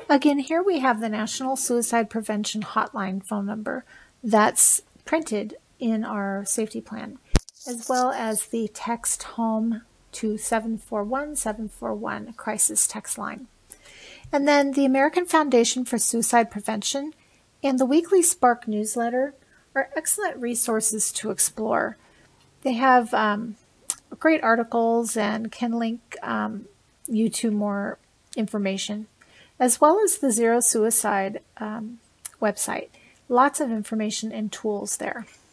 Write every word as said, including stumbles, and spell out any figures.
Again, here we have the National Suicide Prevention Hotline phone number that's printed in our safety plan, as well as the text home to seven four one, seven four one crisis text line. And then the American Foundation for Suicide Prevention and the weekly Spark newsletter are excellent resources to explore. They have um, great articles and can link um, you to more information, as well as the Zero Suicide um, website. Lots of information and tools there.